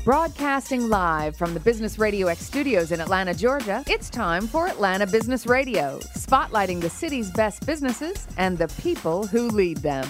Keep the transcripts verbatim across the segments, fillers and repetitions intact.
Broadcasting live from the Business Radio X studios in Atlanta, Georgia, it's time for Atlanta Business Radio, spotlighting the city's best businesses and the people who lead them.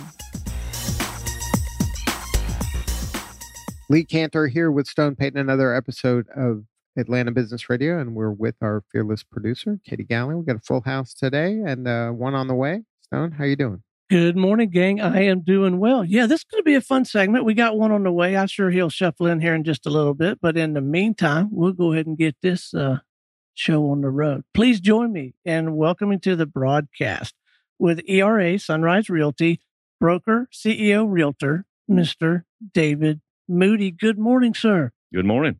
Lee Cantor here with Stone Payton, another episode of Atlanta Business Radio, and we're with our fearless producer, Katie Gallen. We've got a full house today and uh, one on the way. Stone, how you doing? Good morning, gang. I am doing well. Yeah, this is going to be a fun segment. We got one on the way. I'm sure he'll shuffle in here in just a little bit. But in the meantime, we'll go ahead and get this uh, show on the road. Please join me in welcoming to the broadcast with E R A Sunrise Realty broker, C E O, realtor, Mister David Moody. Good morning, sir. Good morning.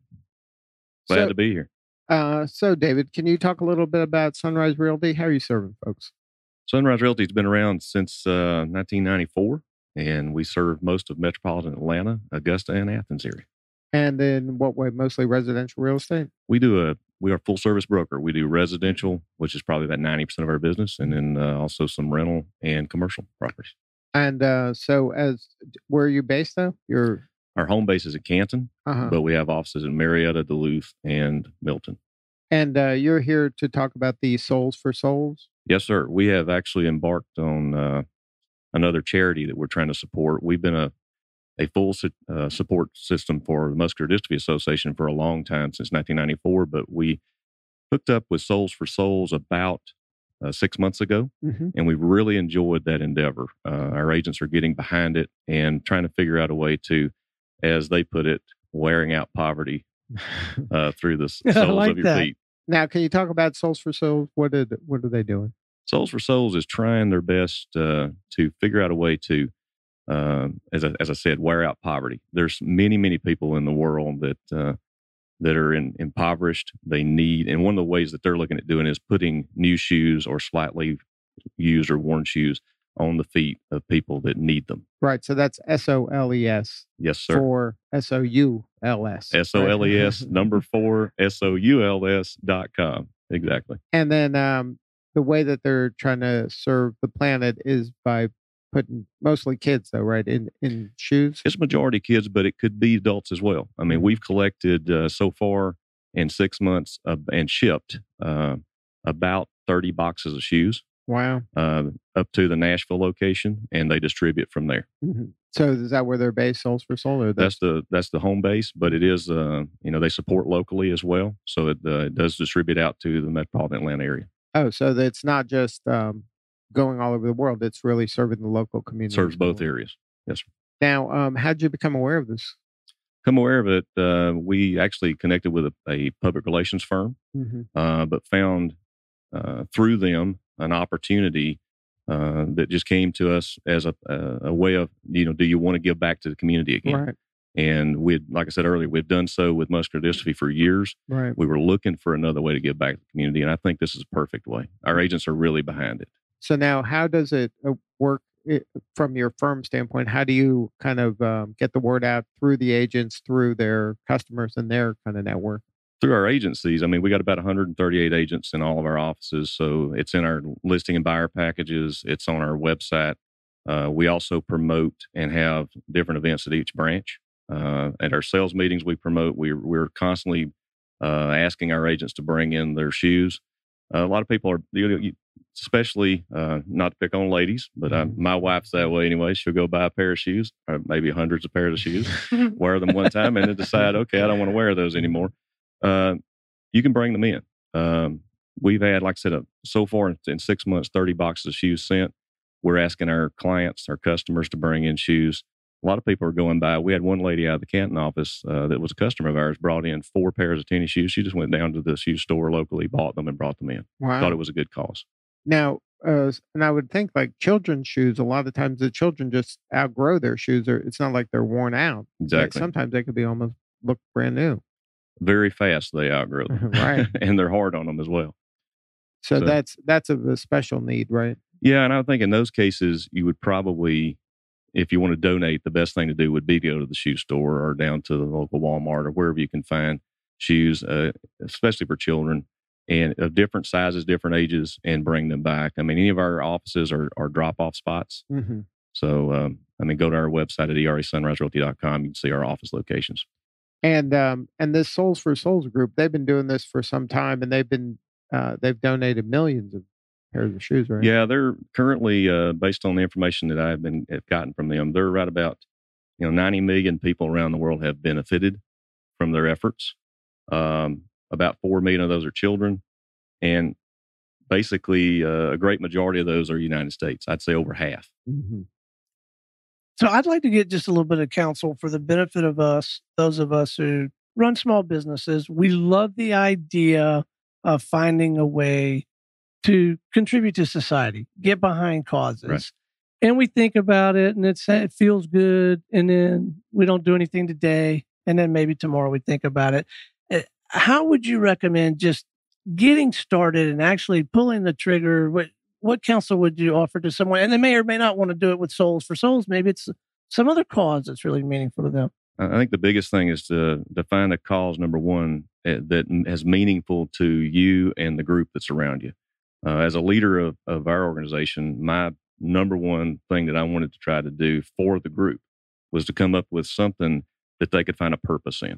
Glad so, to be here. Uh, so, David, can you talk a little bit about Sunrise Realty? How are you serving folks? Sunrise Realty has been around since uh, nineteen ninety-four, and we serve most of metropolitan Atlanta, Augusta, and Athens area. And in what way? Mostly residential real estate? We do a we are a full service broker. We do residential, which is probably about ninety percent of our business, and then uh, also some rental and commercial properties. And uh, so, as where are you based though? You're Our home base is at Canton, uh-huh. but we have offices in Marietta, Duluth, and Milton. And uh, you're here to talk about the Souls for Souls? Yes, sir. We have actually embarked on uh, another charity that we're trying to support. We've been a, a full su- uh, support system for the Muscular Dystrophy Association for a long time, since nineteen ninety-four, but we hooked up with Souls for Souls about uh, six months ago, mm-hmm. and we've really enjoyed that endeavor. Uh, our agents are getting behind it and trying to figure out a way to, as they put it, wearing out poverty uh, through the soles like of your that. feet. Now, can you talk about Souls for Souls? What did what are they doing? Souls for Souls is trying their best uh, to figure out a way to, uh, as I, as I said, wear out poverty. There's many, many people in the world that uh, that are in, impoverished. They need, and one of the ways that they're looking at doing is putting new shoes or slightly used or worn shoes on the feet of people that need them. Right. So that's S O L E S. Yes, sir. For S O U L S. S O L E S, number four, S O U L S dot com. Exactly. And then um, the way that they're trying to serve the planet is by putting mostly kids, though, right, in, in shoes? It's majority kids, but it could be adults as well. I mean, we've collected uh, so far in six months uh, and shipped uh, about thirty boxes of shoes. Wow. Uh, up to the Nashville location, and they distribute from there. Mm-hmm. So is that where they're based, Souls for Soul? Or that's the that's the home base, but it is, uh, you know, they support locally as well. So it, uh, it does distribute out to the metropolitan Atlanta area. Oh, so it's not just um, going all over the world. It's really serving the local community. Serves both areas. Yes, sir. Now, um, how did you become aware of this? Come aware of it. Uh, we actually connected with a, a public relations firm, mm-hmm. uh, but found uh, through them an opportunity uh, that just came to us as a, a, a way of, you know, do you want to give back to the community again? Right. And we, like I said earlier, we've done so with muscular dystrophy for years. Right. We were looking for another way to give back to the community, and I think this is a perfect way. Our agents are really behind it. So now, how does it uh, work it, from your firm standpoint? How do you kind of um, get the word out through the agents, through their customers and their kind of network? Through our agencies. I mean, we got about one hundred thirty-eight agents in all of our offices. So it's in our listing and buyer packages. It's on our website. Uh, we also promote and have different events at each branch. Uh, at our sales meetings, we promote. We're, we're constantly uh, asking our agents to bring in their shoes. Uh, a lot of people are, you know, especially uh, not to pick on ladies, but I, my wife's that way anyway. She'll go buy a pair of shoes, or maybe hundreds of pairs of shoes, wear them one time, and then decide, okay, I don't want to wear those anymore. Uh, you can bring them in. Um, we've had, like I said, uh, so far in, in six months, thirty boxes of shoes sent. We're asking our clients, our customers to bring in shoes. A lot of people are going by. We had one lady out of the Canton office uh, that was a customer of ours, brought in four pairs of tennis shoes. She just went down to the shoe store locally, bought them, and brought them in. Wow. Thought it was a good cause. Now, uh, and I would think like children's shoes, a lot of times the children just outgrow their shoes. Or it's not like they're worn out. Exactly. Like sometimes they could be almost look brand new. Very fast they outgrow them. Right. And they're hard on them as well. So, So- that's that's of a special need, right? Yeah, and I think in those cases, you would probably, if you want to donate, the best thing to do would be to go to the shoe store or down to the local Walmart or wherever you can find shoes, uh, especially for children, and of different sizes, different ages, and bring them back. I mean, any of our offices are, are drop-off spots. Mm-hmm. So, um, I mean, go to our website at E R A sunrise realty dot com. You can see our office locations. And um, and this Souls for Souls group, they've been doing this for some time, and they've been uh, they've donated millions of pairs of shoes, right? Yeah, they're currently, uh, based on the information that I've been have gotten from them, they're right about, you know, ninety million people around the world have benefited from their efforts. Um, about four million of those are children, and basically uh, a great majority of those are United States. I'd say over half. Mm-hmm. So I'd like to get just a little bit of counsel for the benefit of us, those of us who run small businesses. We love the idea of finding a way to contribute to society, get behind causes. Right. And we think about it and it's, it feels good. And then we don't do anything today. And then maybe tomorrow we think about it. Uh, How would you recommend just getting started and actually pulling the trigger? What, what counsel would you offer to someone? And they may or may not want to do it with Souls for Souls. Maybe it's some other cause that's really meaningful to them. I think the biggest thing is to, to find a cause, number one, uh, that is meaningful to you and the group that's around you. Uh, as a leader of, of our organization, my number one thing that I wanted to try to do for the group was to come up with something that they could find a purpose in.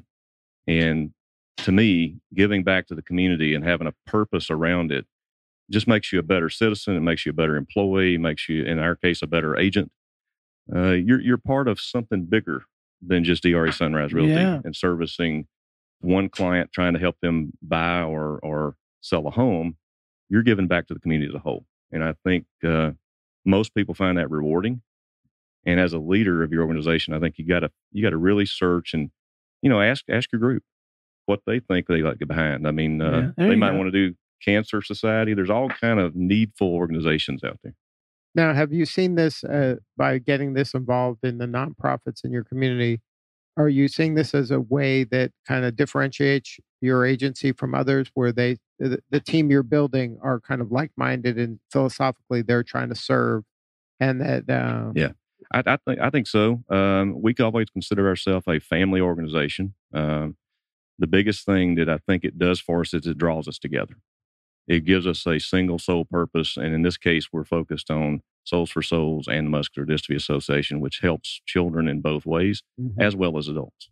And to me, giving back to the community and having a purpose around it just makes you a better citizen. It makes you a better employee, makes you, in our case, a better agent. Uh, you're you're part of something bigger than just D R E Sunrise Realty Yeah. and servicing one client, trying to help them buy or or sell a home. You're giving back to the community as a whole. And I think uh, most people find that rewarding. And as a leader of your organization, I think you gotta you gotta really search and, you know, ask ask your group what they think they like to get behind. I mean, uh, Yeah, there they you might go. want to do Cancer Society. There's all kind of needful organizations out there. Now, have you seen this uh, by getting this involved in the nonprofits in your community? Are you seeing this as a way that kind of differentiates your agency from others, where they the, the team you're building are kind of like-minded and philosophically they're trying to serve, and that uh, Yeah, I, I think I think so. Um, we can always consider ourselves a family organization. Um, the biggest thing that I think it does for us is it draws us together. It gives us a single sole purpose, and in this case, we're focused on Souls for Souls and the Muscular Dystrophy Association, which helps children in both ways Mhm. as well as adults.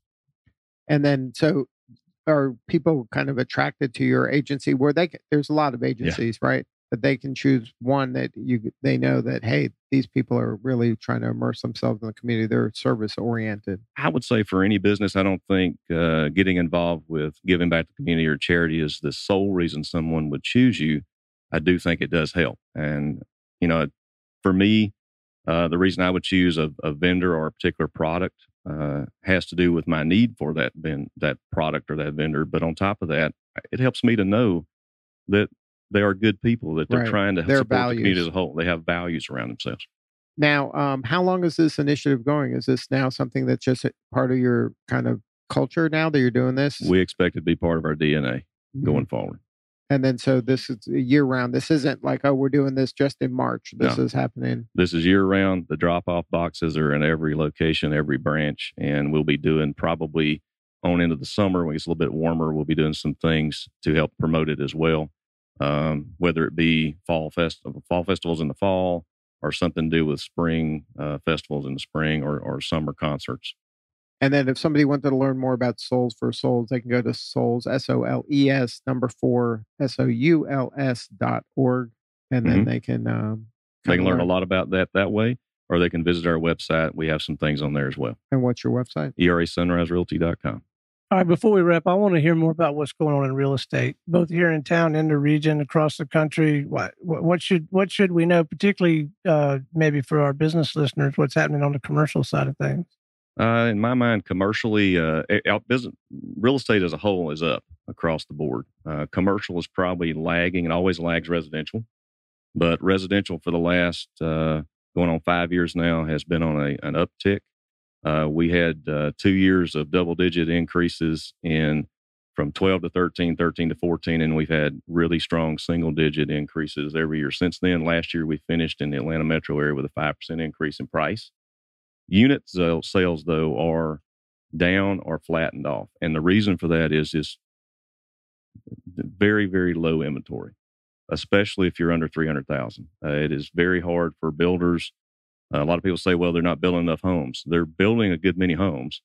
And then, so are people kind of attracted to your agency where they can, there's a lot of agencies, right? But they can choose one that you, they know that, hey, these people are really trying to immerse themselves in the community. They're service oriented. I would say for any business, I don't think uh, getting involved with giving back to the community or charity is the sole reason someone would choose you. I do think it does help. And, you know, for me, uh, the reason I would choose a, a vendor or a particular product uh, has to do with my need for that ven- that product or that vendor. But on top of that, it helps me to know that they are good people, that they're Right. trying to Their support the community values. as a whole. They have values around themselves. Now, um, how long is this initiative going? Is this now something that's just a part of your kind of culture now that you're doing this? We expect it to be part of our D N A Mhm. going forward. And then, so this is year round. This isn't like, oh, we're doing this just in March. This No. is happening. This is year round. The drop off boxes are in every location, every branch, and we'll be doing probably on into the summer when it's a little bit warmer. We'll be doing some things to help promote it as well. Um, whether it be fall festival, fall festivals in the fall, or something to do with spring uh, festivals in the spring, or or summer concerts. And then, if somebody wanted to learn more about Souls for Souls, they can go to Souls, S O L E S, number four, S O U L S dot org. And then Mhm. they can, um, They kinda can learn a lot about that that way, or they can visit our website. We have some things on there as well. And what's your website? E R A sunrise realty dot com. All right, before we wrap, I want to hear more about what's going on in real estate, both here in town, in the region, across the country. What what, what should what should we know, particularly uh, maybe for our business listeners, what's happening on the commercial side of things? Uh, in my mind, commercially, uh, out business, real estate as a whole is up across the board. Uh, commercial is probably lagging and always lags residential, but residential for the last uh, going on five years now has been on a, an uptick. Uh, we had uh, two years of double-digit increases in from twelve to thirteen, thirteen to fourteen, and we've had really strong single-digit increases every year since then. Last year, we finished in the Atlanta metro area with a five percent increase in price. Unit sales, though, are down or flattened off, and the reason for that is just very, very low inventory, especially if you're under three hundred thousand. Uh, it is very hard for builders. Uh, a lot of people say, well, they're not building enough homes. They're building a good many homes,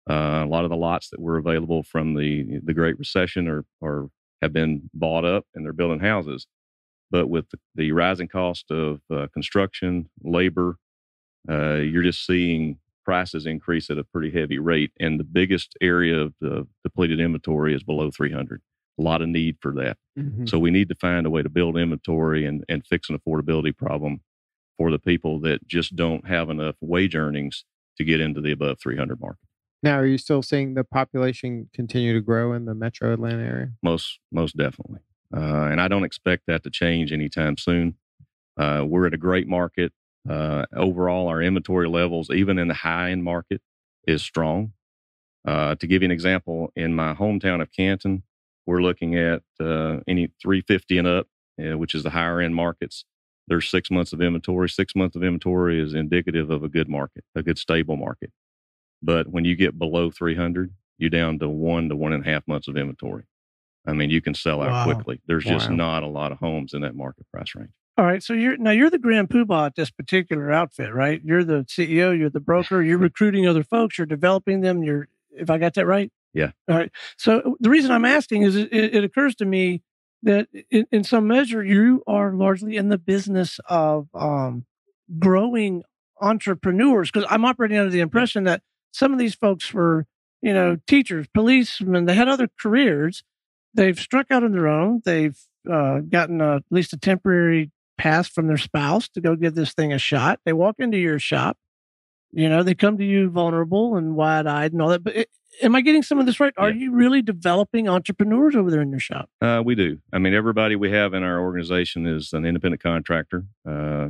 Uh, a lot of the lots that were available from the the Great Recession are, are have been bought up and they're building houses. But with the, the rising cost of uh, construction, labor, uh, you're just seeing prices increase at a pretty heavy rate. And the biggest area of the depleted inventory is below three hundred. A lot of need for that. Mm-hmm. So we need to find a way to build inventory and, and fix an affordability problem for the people that just don't have enough wage earnings to get into the above three hundred market. Now, are you still seeing the population continue to grow in the metro Atlanta area? Most, most definitely. Uh, and I don't expect that to change anytime soon. Uh, we're at a great market. Uh, overall, our inventory levels, even in the high-end market, is strong. Uh, to give you an example, in my hometown of Canton, we're looking at uh, any three fifty and up, uh, which is the higher-end markets. There's six months of inventory. Six months of inventory is indicative of a good market, a good stable market. But when you get below three hundred, you're down to one to one and a half months of inventory. I mean, you can sell out wow. quickly. There's wow. just not a lot of homes in that market price range. All right. So you're now you're the grand poobah at this particular outfit, right? You're the C E O, you're the broker, you're recruiting other folks, you're developing them. You're, if I got that right? Yeah. All right. So the reason I'm asking is it, it occurs to me that in, in some measure, you are largely in the business of um, growing entrepreneurs, because I'm operating under the impression that some of these folks were, you know, teachers, policemen, they had other careers. They've struck out on their own. They've uh, gotten a, at least a temporary pass from their spouse to go give this thing a shot. They walk into your shop, you know, they come to you vulnerable and wide-eyed and all that. But it, am I getting some of this right? Are yeah. you really developing entrepreneurs over there in your shop? Uh, we do. I mean, everybody we have in our organization is an independent contractor. Uh,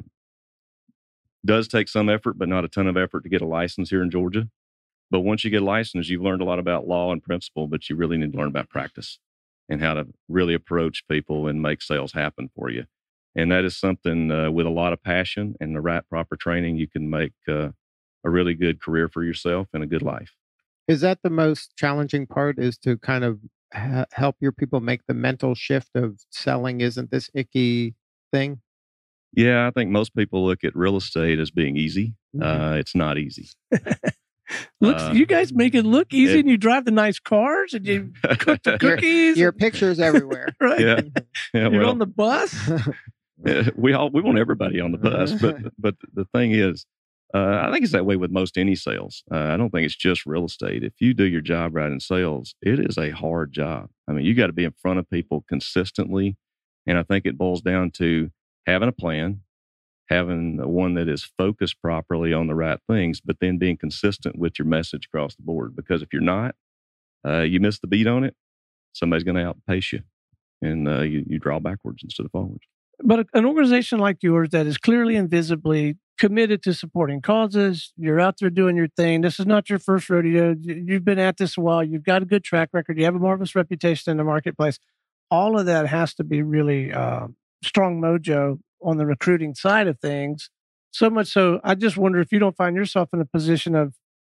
does take some effort, but not a ton of effort to get a license here in Georgia. But once you get licensed, you've learned a lot about law and principle, but you really need to learn about practice and how to really approach people and make sales happen for you. And that is something uh, with a lot of passion and the right proper training, you can make uh, a really good career for yourself and a good life. Is that the most challenging part, is to kind of ha- help your people make the mental shift of selling isn't this icky thing? Yeah, I think most people look at real estate as being easy. Mm-hmm. Uh, it's not easy. Looks, uh, you guys make it look easy, it, and you drive the nice cars, and you cook the cookies. Your, your pictures everywhere, right? Yeah, yeah You're well, on the bus. we all we want everybody on the bus, but but the thing is, uh, I think it's that way with most any sales. Uh, I don't think it's just real estate. If you do your job right in sales, it is a hard job. I mean, you got to be in front of people consistently, and I think it boils down to having a plan, having one that is focused properly on the right things, but then being consistent with your message across the board. Because if you're not, uh, you miss the beat on it, somebody's going to outpace you, and uh, you, you draw backwards instead of forwards. But an organization like yours that is clearly and visibly committed to supporting causes, you're out there doing your thing. This is not your first rodeo. You've been at this a while. You've got a good track record. You have a marvelous reputation in the marketplace. All of that has to be really uh, strong mojo on the recruiting side of things. So much so, I just wonder if you don't find yourself in a position of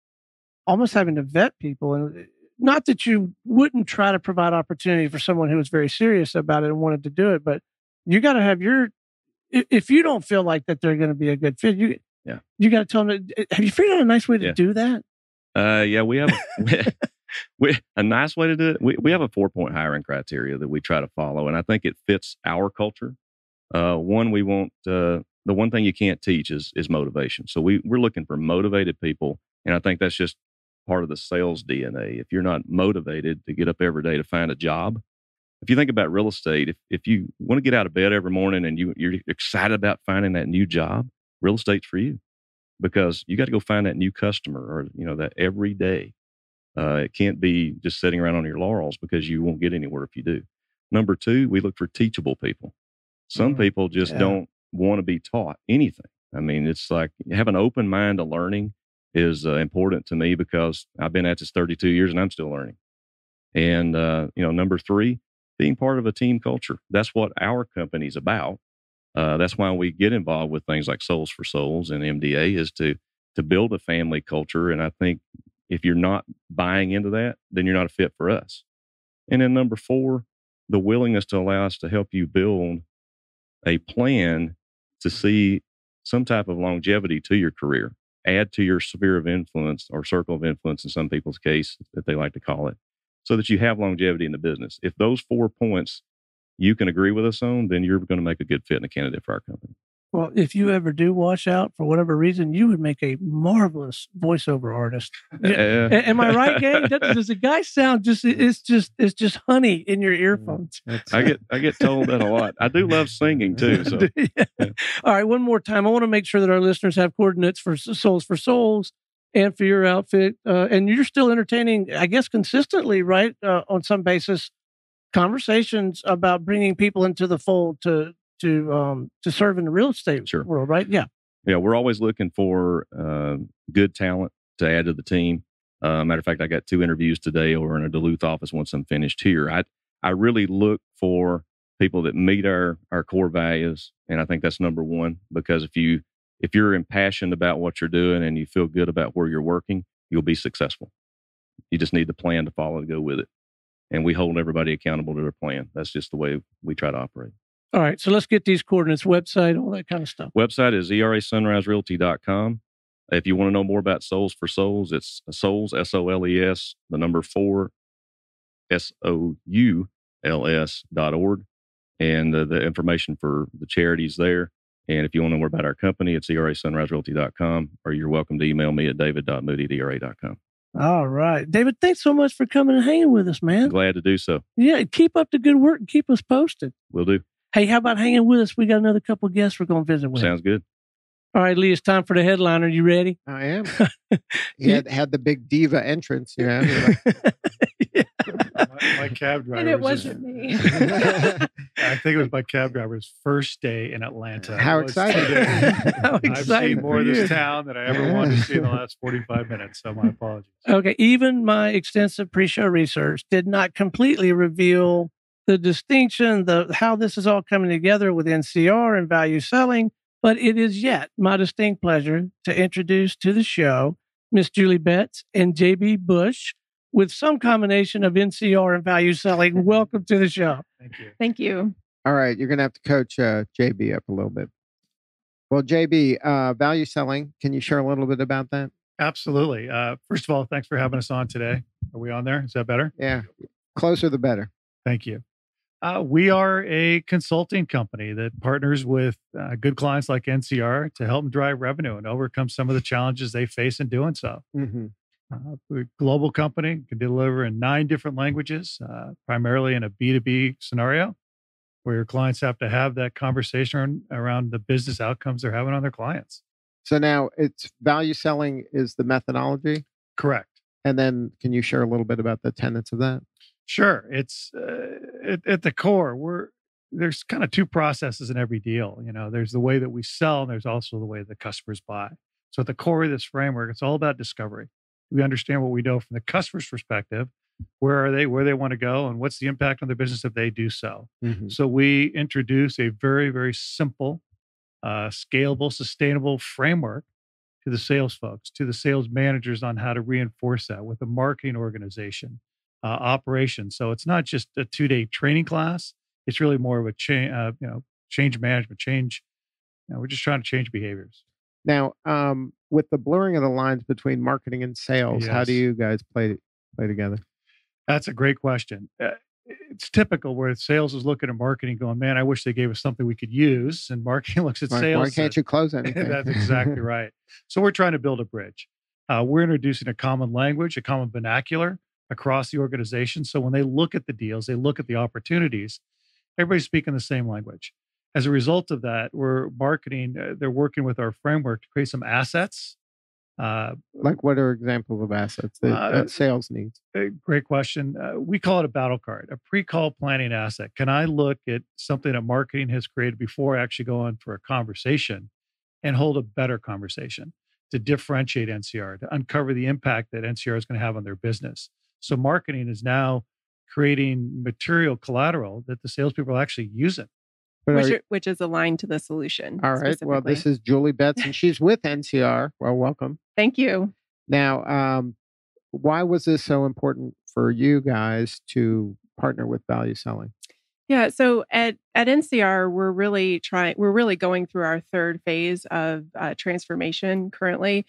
almost having to vet people. And not that you wouldn't try to provide opportunity for someone who was very serious about it and wanted to do it, but you got to have your, if you don't feel like that they're going to be a good fit, you yeah. you got to tell them, have you figured out a nice way to yeah. do that? Uh, yeah, we have we, we, a nice way to do it. We, we have a four-point hiring criteria that we try to follow, and I think it fits our culture. Uh, one, we want, uh, the one thing you can't teach is is motivation. So we, we're looking for motivated people, and I think that's just part of the sales D N A. If you're not motivated to get up every day to find a job, if you think about real estate, if if you want to get out of bed every morning and you, you're excited about finding that new job, real estate's for you, because you got to go find that new customer, or, you know, that every day. Uh, it can't be just sitting around on your laurels, because you won't get anywhere if you do. Number two, we look for teachable people. Some mm, people just yeah. don't want to be taught anything. I mean, it's like have an open mind to learning is uh, important to me, because I've been at this thirty-two years and I'm still learning. And, uh, you know, number three, being part of a team culture. That's what our company's about. Uh, that's why we get involved with things like Souls for Souls and M D A, is to to build a family culture. And I think if you're not buying into that, then you're not a fit for us. And then number four, the willingness to allow us to help you build a plan to see some type of longevity to your career. add to your sphere of influence or circle of influence in some people's case that they like to call it, so that you have longevity in the business. If those four points you can agree with us on, then you're going to make a good fit and a candidate for our company. Well, if you ever do wash out for whatever reason, you would make a marvelous voiceover artist. Uh, Am I right, Gang? Does, does the guy sound just? It's just it's just honey in your earphones. I get I get told that a lot. I do love singing too. So, yeah. All right, one more time. I want to make sure that our listeners have coordinates for Souls for Souls and for your outfit, uh, and you're still entertaining, I guess, consistently, right, uh, on some basis, conversations about bringing people into the fold to. to um to serve in the real estate sure. world, right? Yeah. Yeah, we're always looking for uh, good talent to add to the team. Uh, matter of fact, I got two interviews today over in a Duluth office once I'm finished here. I I really look for people that meet our our core values, and I think that's number one, because if you if you're impassioned about what you're doing and you feel good about where you're working, you'll be successful. You just need the plan to follow to go with it. And we hold everybody accountable to their plan. That's just the way we try to operate. All right, so let's get these coordinates, website, all that kind of stuff. Website is E R A sunrise realty dot com. If you want to know more about Souls for Souls, it's Souls, S O L E S, the number four, S O U L S dot org. And uh, the information for the charities there. And if you want to know more about our company, it's E R A sunrise realty dot com, or you're welcome to email me at david dot moody at E R A dot com. All right. David, thanks so much for coming and hanging with us, man. Glad to do so. Yeah, keep up the good work and keep us posted. Will do. Hey, how about hanging with us? We got another couple of guests we're going to visit with. Sounds good. All right, Lee, it's time for the headliner. You ready? I am. He had, had the big diva entrance, you know. Like, yeah. my, my cab driver. And it was wasn't just, me. I think it was my cab driver's first day in Atlanta. How It was exciting. today. How I've exciting seen more for of you. this town than I ever wanted to see in the last forty-five minutes, so my apologies. Okay, even my extensive pre-show research did not completely reveal the distinction, the how this is all coming together with N C R and value selling, but it is yet my distinct pleasure to introduce to the show Miss Julie Betts and J B Bush with some combination of N C R and value selling. Welcome to the show. Thank you. Thank you. all right, you're going to have to coach uh, J B up a little bit. Well, J B, uh, value selling, can you share a little bit about that? Absolutely. Uh, first of all, thanks for having us on today. Are we on there? Is that better? Yeah, closer the better. Thank you. Uh, we are a consulting company that partners with uh, good clients like N C R to help them drive revenue and overcome some of the challenges they face in doing so. Mm-hmm. Uh, we're a global company, can deliver in nine different languages, uh, primarily in a B two B scenario where your clients have to have that conversation around the business outcomes they're having on their clients. So now it's value selling is the methodology. Correct. And then can you share a little bit about the tenets of that? Sure. It's uh, at, at the core, we're there's kind of two processes in every deal. You know, there's the way that we sell, and there's also the way the customers buy. So at the core of this framework, it's all about discovery. We understand what we know from the customer's perspective. Where are they? Where they want to go, and what's the impact on their business if they do so? Mm-hmm. So we introduce a very, very simple, uh, scalable, sustainable framework to the sales folks, to the sales managers on how to reinforce that with a marketing organization. Uh, operation. So it's not just a two-day training class. It's really more of a change, uh, you know, change management, change. You know, we're just trying to change behaviors. Now, um, with the blurring of the lines between marketing and sales, how do Yes. you guys play play together? That's a great question. Uh, it's typical where sales is looking at marketing going, man, I wish they gave us something we could use. And marketing looks at Why, sales. why can't you close anything? That's exactly right. So we're trying to build a bridge. Uh, we're introducing a common language, a common vernacular across the organization. So when they look at the deals, they look at the opportunities, everybody's speaking the same language. As a result of that, we're marketing, uh, they're working with our framework to create some assets. Uh, Like what are examples of assets that, Uh, that sales needs? a great question. Uh, we call it a battle card, a pre-call planning asset. Can I look at something that marketing has created before I actually go on for a conversation and hold a better conversation to differentiate N C R, to uncover the impact that N C R is going to have on their business? So marketing is now creating material collateral that the salespeople are actually using. But Which, are- are, which is aligned to the solution. all right. Well, this specifically. is Julie Betts, and she's with N C R. Well, welcome. Thank you. Now, um, why was this so important for you guys to partner with value selling? Yeah. So at, at N C R, we're really trying, we're really going through our third phase of uh, transformation currently.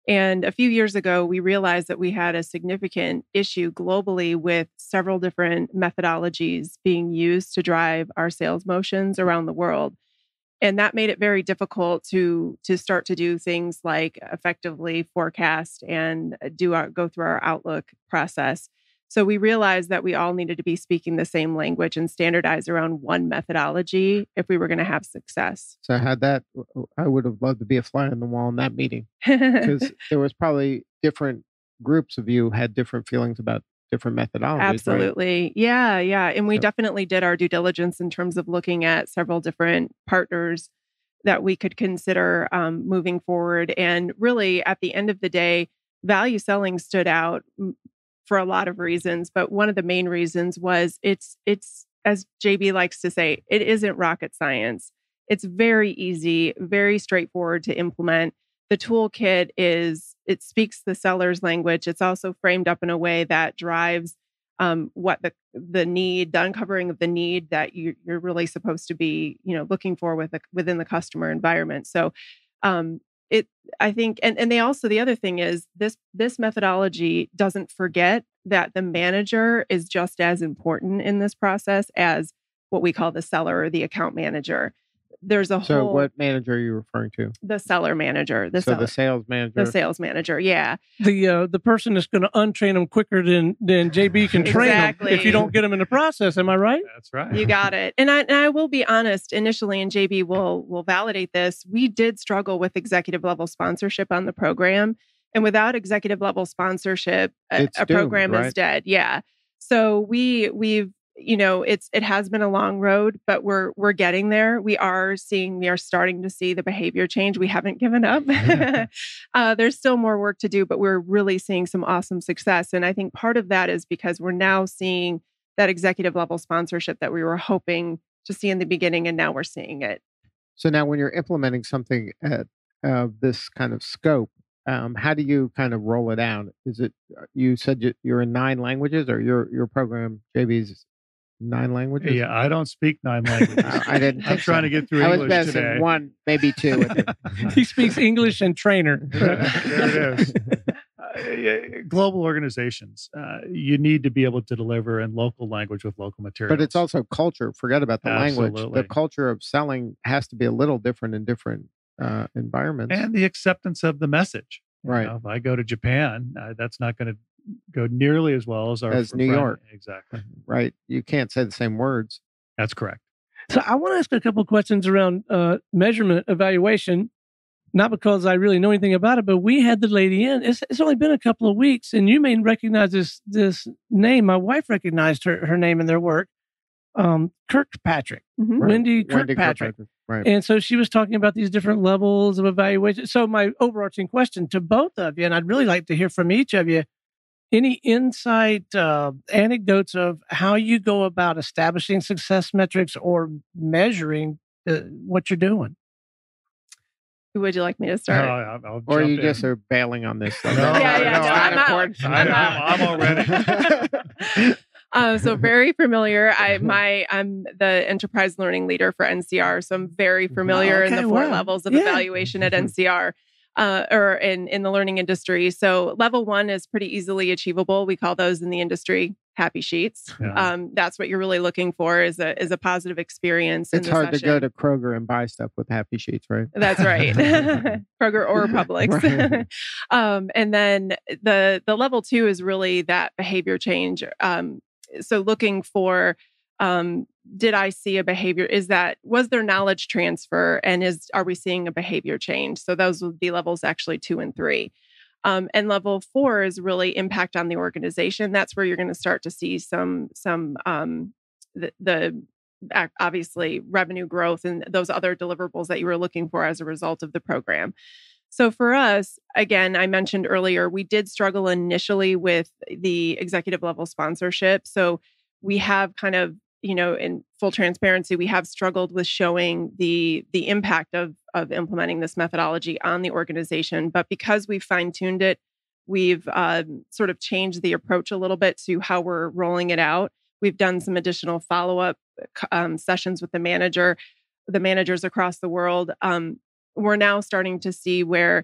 And a few years ago, we realized that we had a significant issue globally with several different methodologies being used to drive our sales motions around the world. And that made it very difficult to, to start to do things like effectively forecast and do our, go through our outlook process. So we realized that we all needed to be speaking the same language and standardize around one methodology if we were going to have success. So I had that. I would have loved to be a fly on the wall in that meeting, because there was probably different groups of you had different feelings about different methodologies. Absolutely. Right? Yeah, yeah. And we So- definitely did our due diligence in terms of looking at several different partners that we could consider um, moving forward. And really, at the end of the day, value selling stood out m- for a lot of reasons. But one of the main reasons was it's, it's as J B likes to say, it isn't rocket science. It's very easy, very straightforward to implement. The toolkit is, it speaks the seller's language. It's also framed up in a way that drives um, what the the need, the uncovering of the need that you, you're really supposed to be, you know, looking for with a, within the customer environment. So, um, it, I think, and and they also, the other thing is this this methodology doesn't forget that the manager is just as important in this process as what we call the seller or the account manager. There's a So whole what manager are you referring to? the seller manager, the so seller, the sales manager. the sales manager. Yeah. The uh, the person that's going to untrain them quicker than than J B can train them Exactly. if you don't get them in the process. Am I right? That's right. You got it. And I, and I will be honest, initially, and J B will will validate this, we did struggle with executive level sponsorship on the program. And without executive level sponsorship, a, It's a doomed, program right? is dead. Yeah. So we we've you know it's it has been a long road, but we're we're getting there. We are seeing we are starting to see the behavior change. We haven't given up. uh, there's still more work to do, but we're really seeing some awesome success. And I think part of that is because we're now seeing that executive level sponsorship that we were hoping to see in the beginning, and now we're seeing it. So now when you're implementing something at of this kind of scope, um, how do you kind of roll it out? Is it, you said you- you're in nine languages, or your your program, J B's nine languages? Yeah, I don't speak nine languages. I didn't I'm think trying so. to get through I was English guessing today. one, maybe two. with it. He speaks English and trainer. There it is. Uh, yeah, global organizations, uh, you need to be able to deliver in local language with local materials. But it's also culture. Forget about the language. Absolutely. The culture of selling has to be a little different in different uh, environments. and the acceptance of the message. You Right. know, if I go to Japan, uh, that's not going to go nearly as well as our As fr- New friend- York. Exactly. right? You can't say the same words. That's correct. So I want to ask a couple of questions around uh, measurement evaluation, not because I really know anything about it, but we had the lady in. It's, it's only been a couple of weeks, and you may recognize this this name. My wife recognized her her name in their work, um, Kirkpatrick, Mhm. Right. Wendy Wendy Kirkpatrick. Right. And so she was talking about these different levels of evaluation. So my overarching question to both of you, and I'd really like to hear from each of you, any insight, uh, anecdotes of how you go about establishing success metrics or measuring uh, what you're doing? Who would you like me to Oh, start? I'll, I'll or jump you just in. are bailing on this. No, Yeah, yeah, no, I'm out. important. I I'm know, out. I'm already. Uh, so very familiar. I my I'm the enterprise learning leader for N C R, so I'm very familiar in okay, the four wow. levels of Yeah. evaluation at N C R. Uh, or in, in the learning industry. So level one is pretty easily achievable. We call those in the industry happy sheets. Yeah. Um, that's what you're really looking for is a is a positive experience. in It's the hard to go session. to Kroger and buy stuff with happy sheets, right? That's right. Kroger or Publix. Right. um, and then the the level two is really that behavior change. Um, so looking for um, did I see a behavior? Is that was there knowledge transfer, and is are we seeing a behavior change? So those would be levels actually two and three. Um, and level four is really impact on the organization. That's where you're going to start to see some some um, the, the ac- obviously revenue growth and those other deliverables that you were looking for as a result of the program. So for us, again, I mentioned earlier, we did struggle initially with the executive level sponsorship. So we have kind of, you know, in full transparency, we have struggled with showing the the impact of of implementing this methodology on the organization. But because we've fine tuned it, we've um, sort of changed the approach a little bit to how we're rolling it out. We've done some additional follow up um, sessions with the manager, the managers across the world. Um, we're now starting to see where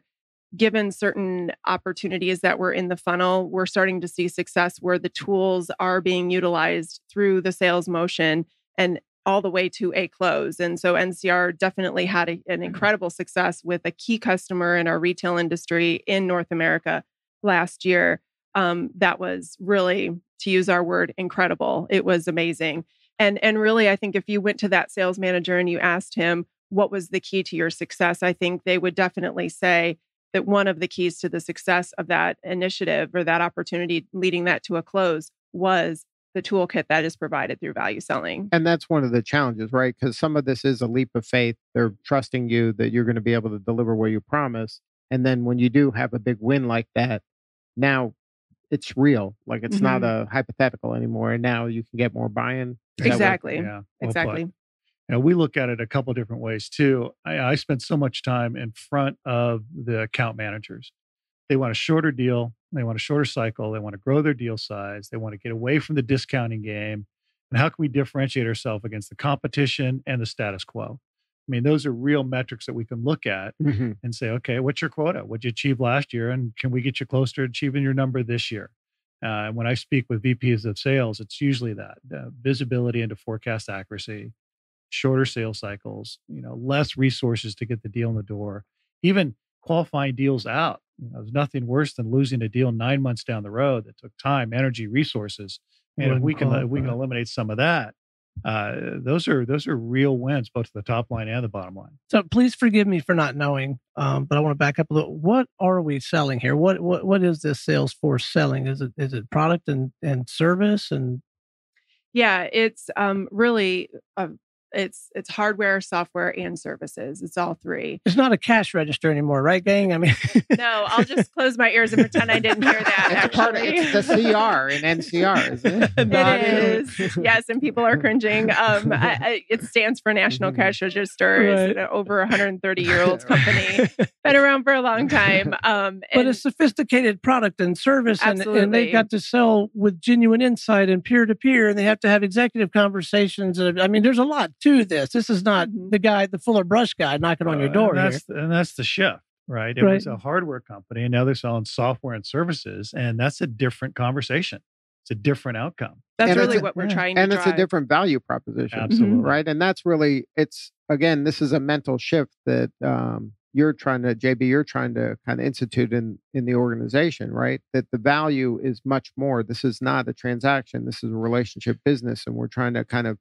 given certain opportunities that were in the funnel, we're starting to see success where the tools are being utilized through the sales motion and all the way to a close. And so N C R definitely had a, an incredible success with a key customer in our retail industry in North America last year. Um, that was really, to use our word, incredible. It was amazing. And, and really, I think if you went to that sales manager and you asked him, what was the key to your success? I think they would definitely say that one of the keys to the success of that initiative or that opportunity leading that to a close was the toolkit that is provided through value selling. And that's one of the challenges, right? Because some of this is a leap of faith. They're trusting you that you're going to be able to deliver what you promise. And then when you do have a big win like that, now it's real. Like it's mm-hmm. not a hypothetical anymore. And now you can get more buy-in. Exactly. Yeah, well exactly. Put. You know, we look at it a couple of different ways too. I, I spend so much time in front of the account managers. They want a shorter deal. They want a shorter cycle. They want to grow their deal size. They want to get away from the discounting game. And how can we differentiate ourselves against the competition and the status quo? I mean, those are real metrics that we can look at mm-hmm. and say, okay, what's your quota? What'd you achieve last year? And can we get you closer to achieving your number this year? Uh, when I speak with V Ps of sales, it's usually that uh, visibility into forecast accuracy, shorter sales cycles, you know, less resources to get the deal in the door, even qualifying deals out. You know, there's nothing worse than losing a deal nine months down the road that took time, energy, resources. And if we can, if we can eliminate some of that, uh, those are those are real wins, both to the top line and the bottom line. So please forgive me for not knowing, um, but I want to back up a little. What are we selling here? What what what is this Salesforce selling? Is it is it product and and service and? Yeah, it's um, really a It's it's hardware, software, and services. It's all three. It's not a cash register anymore, right, gang? I mean, no, I'll just close my ears and pretend I didn't hear that. It's, actually. Part of, it's the C R in N C R, isn't it? It is. Yes, and people are cringing. Um, I, I, it stands for National mm-hmm. Cash Register. Right. It's an over one hundred thirty year old company, been around for a long time. Um, but a sophisticated product and service, and, and they've got to sell with genuine insight and peer to peer, and they have to have executive conversations. I mean, there's a lot to this. This is not mm-hmm. the guy, the fuller brush guy knocking on your door. Uh, and, that's, here. and that's the shift, right? It right. was a hardware company, and now they're selling software and services, and that's a different conversation. It's a different outcome. That's and really a, what we're yeah. trying to and drive. It's a different value proposition. Absolutely. Right. And that's really, it's, again, this is a mental shift that um, you're trying to, J B, you're trying to kind of institute in, in the organization, right? That the value is much more. This is not a transaction. This is a relationship business. And we're trying to kind of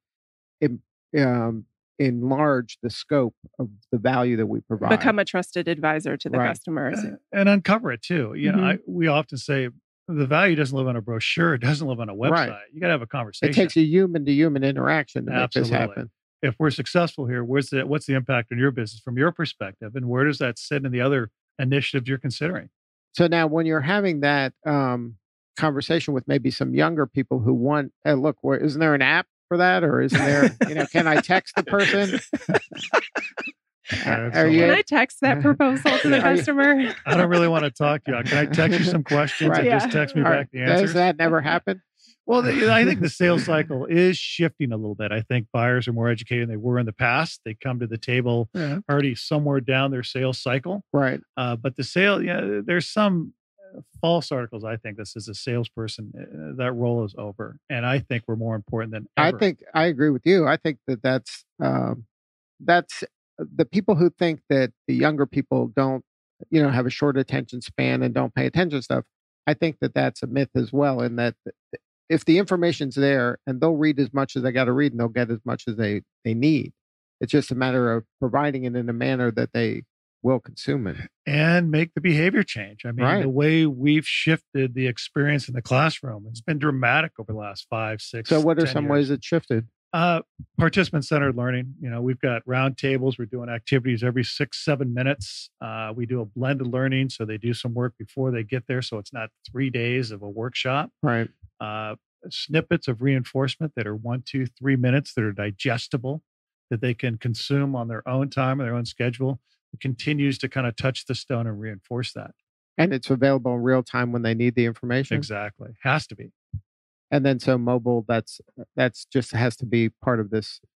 um, enlarge the scope of the value that we provide. Become a trusted advisor to the right. customers. And, and uncover it too. You mm-hmm. know, I, we often say the value doesn't live on a brochure. It doesn't live on a website. Right. You got to have a conversation. It takes a human to human interaction to Absolutely. make this happen. If we're successful here, where's the, what's the impact on your business from your perspective? And where does that sit in the other initiatives you're considering? So now when you're having that um, conversation with maybe some younger people who want, hey, look, where, isn't there an app for that? Or isn't there, you know, can I text the person? Uh, are you, can I text that proposal to the customer? I don't really want to talk to you. Can I text you some questions right. and yeah. just text me right. back the answers? Does that never happen? Well, the, I think the sales cycle is shifting a little bit. I think buyers are more educated than they were in the past. They come to the table yeah. already somewhere down their sales cycle. Right. Uh, but the sale, yeah, there's some false articles. I think this is a salesperson. Uh, that role is over. And I think we're more important than ever. I think I agree with you. I think that that's, um, that's, the people who think that the younger people don't, you know, have a short attention span and don't pay attention to stuff, I think that that's a myth as well. And that if the information's there and they'll read as much as they got to read and they'll get as much as they, they need, it's just a matter of providing it in a manner that they will consume it. And make the behavior change. I mean, right. the way we've shifted the experience in the classroom, it's been dramatic over the last five, six, So what are some years. ways it shifted? Uh, participant-centered learning. You know, we've got round tables. We're doing activities every six, seven minutes. Uh, we do a blended learning, so they do some work before they get there, so it's not three days of a workshop. Right. Uh, snippets of reinforcement that are one, two, three minutes that are digestible, that they can consume on their own time and their own schedule. It continues to kind of touch the stone and reinforce that. And it's available in real time when they need the information. Exactly. Has to be. And then so mobile, that's that's just has to be part of this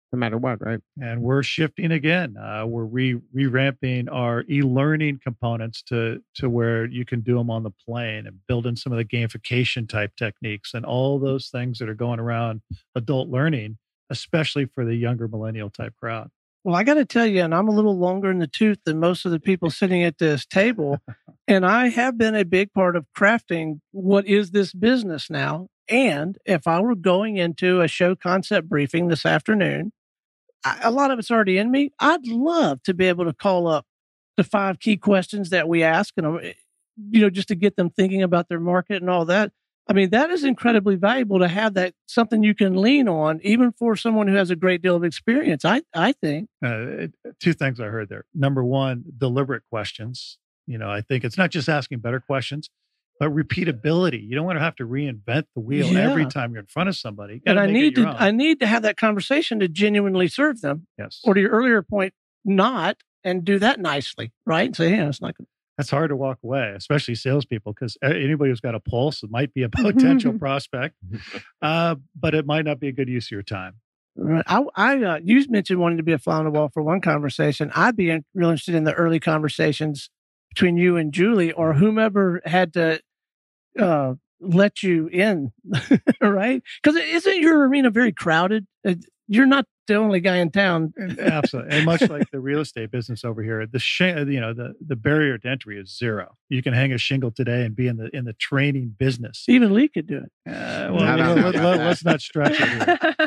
no matter what, right? And we're shifting again. Uh, we're re revamping our e-learning components to to where you can do them on the plane and build in some of the gamification type techniques and all those things that are going around adult learning, especially for the younger millennial type crowd. Well, I got to tell you, and I'm a little longer in the tooth than most of the people sitting at this table. And I have been a big part of crafting what is this business now. And if I were going into a show concept briefing this afternoon, I, a lot of it's already in me. I'd love to be able to call up the five key questions that we ask, and you know, just to get them thinking about their market and all that. I mean, that is incredibly valuable to have that something you can lean on, even for someone who has a great deal of experience. I I think uh, two things I heard there. Number one, deliberate questions. You know, I think it's not just asking better questions, but repeatability. You don't want to have to reinvent the wheel Yeah. every time you're in front of somebody. You and gotta I make it need your to own. I need to have that conversation to genuinely serve them. Yes. Or to your earlier point, not and do that nicely, right? And say, yeah, it's not good. That's hard to walk away, especially salespeople, because anybody who's got a pulse, it might be a potential prospect, uh, but it might not be a good use of your time. Right. I, I uh, you mentioned wanting to be a fly on the wall for one conversation. I'd be in, real interested in the early conversations between you and Julie, or whomever had to uh, let you in, right? Because isn't your arena very crowded? Uh, You're not the only guy in town. Absolutely, and much like the real estate business over here, the sh- you know the the barrier to entry is zero. You can hang a shingle today and be in the in the training business. Even Lee could do it. Uh, well, I don't know let, about us not stretch it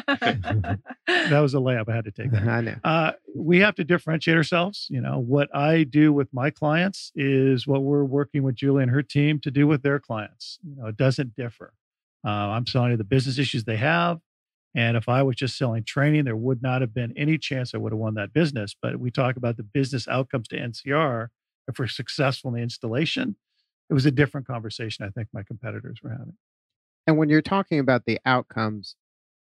here. That was a layup. I had to take that. I know. Uh, we have to differentiate ourselves. You know, what I do with my clients is what we're working with Julie and her team to do with their clients. You know, it doesn't differ. Uh, I'm selling you the business issues they have. And if I was just selling training, there would not have been any chance I would have won that business. But we talk about the business outcomes to N C R. If we're successful in the installation, it was a different conversation I think my competitors were having. And when you're talking about the outcomes,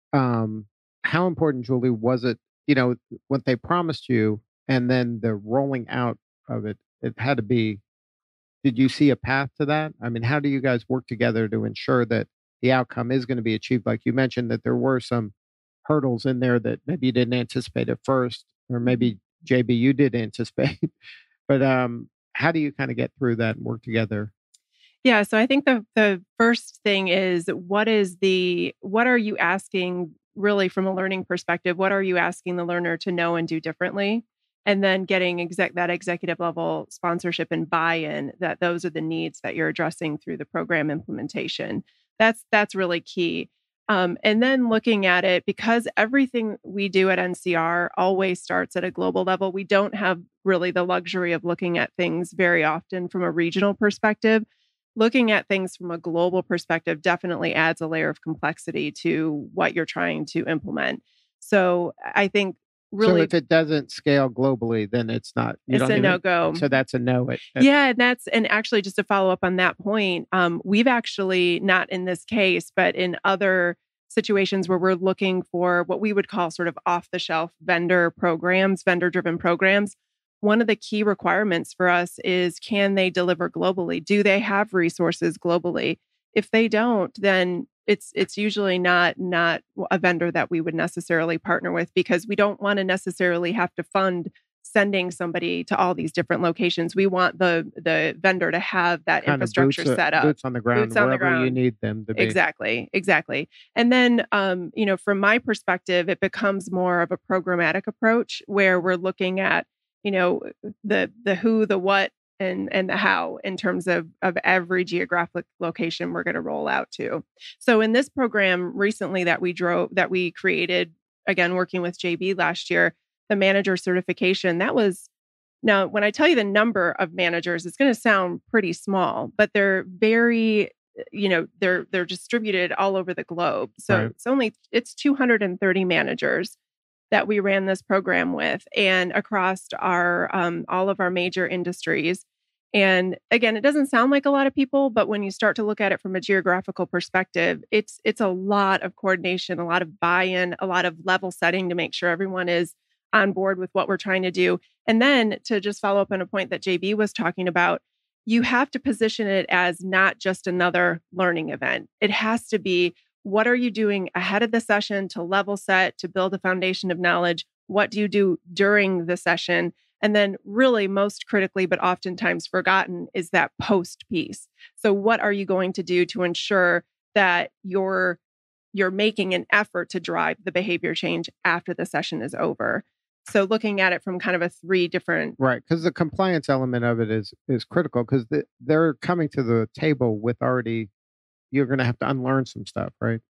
um, how important, Julie, was it, you know, what they promised you and then the rolling out of it? It had to be, did you see a path to that? I mean, how do you guys work together to ensure that the outcome is going to be achieved? Like you mentioned that there were some hurdles in there that maybe you didn't anticipate at first, or maybe J B, you did anticipate, but um, how do you kind of get through that and work together? Yeah, so I think the the first thing is what is the what are you asking really from a learning perspective? What are you asking the learner to know and do differently? And then getting exec that executive level sponsorship and buy-in that those are the needs that you're addressing through the program implementation. That's that's really key. Um, and then looking at it, because everything we do at N C R always starts at a global level, we don't have really the luxury of looking at things very often from a regional perspective. Looking at things from a global perspective definitely adds a layer of complexity to what you're trying to implement. So I think really, so if it doesn't scale globally, then it's not. You it's don't a even- no-go. So that's a no. It, it- Yeah, and that's and actually just to follow up on that point, um, we've actually not in this case, but in other situations where we're looking for what we would call sort of off-the-shelf vendor programs, vendor-driven programs. One of the key requirements for us is, can they deliver globally? Do they have resources globally? If they don't, then it's it's usually not not a vendor that we would necessarily partner with, because we don't want to necessarily have to fund sending somebody to all these different locations. We want the the vendor to have that kind of infrastructure boots, set up. boots on the ground, Boots on the wherever you ground. need them to be. Exactly, exactly. And then, um, you know, from my perspective, it becomes more of a programmatic approach where we're looking at, you know, the the who, the what, and and the how in terms of of every geographic location we're going to roll out to. So in this program recently that we drove, that we created, again working with J B last year, the manager certification, that was, now when I tell you the number of managers, it's going to sound pretty small, but they're very, you know, they're they're distributed all over the globe. So Right. it's only it's two hundred thirty managers that we ran this program with, and across our um, all of our major industries. And again, it doesn't sound like a lot of people, but when you start to look at it from a geographical perspective, it's it's a lot of coordination, a lot of buy-in, a lot of level setting to make sure everyone is on board with what we're trying to do. And then to just follow up on a point that J B was talking about, you have to position it as not just another learning event. It has to be, what are you doing ahead of the session to level set, to build a foundation of knowledge? What do you do during the session? And then really most critically, but oftentimes forgotten, is that post piece. So what are you going to do to ensure that you're, you're making an effort to drive the behavior change after the session is over? So looking at it from kind of a three different... Right, because the compliance element of it is is critical, because the, they're coming to the table with already, you're going to have to unlearn some stuff, right?